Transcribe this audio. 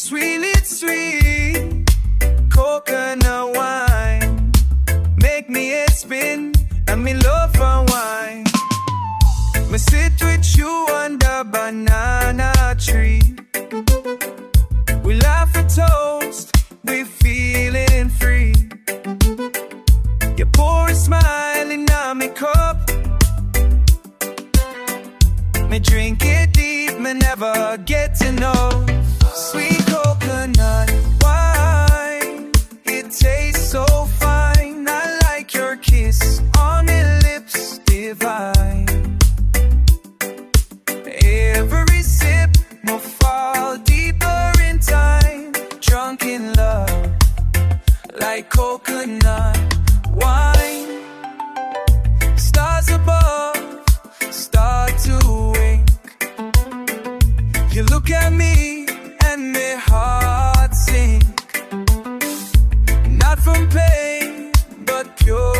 sweet coconut wine. Make me head spin and me love for wine. Me sit with you under banana tree. We laugh and toast, we feeling free. You pour a smile in my cup. Me drink it deep, me never get to know. Sweet coconut wine, it tastes so fine. I like your kiss on my lips, divine. Every sip will fall deeper in time. Drunk in love, like coconut wine. Stars above start to wink. You look at me and my heart sink. Not from pain, but pure